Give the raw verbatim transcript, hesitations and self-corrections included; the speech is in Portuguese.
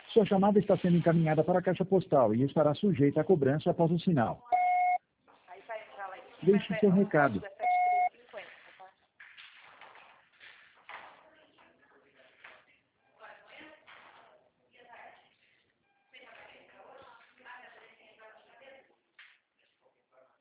Sua chamada está sendo encaminhada para a caixa postal e estará sujeita a cobrança após o sinal. Deixe seu recado.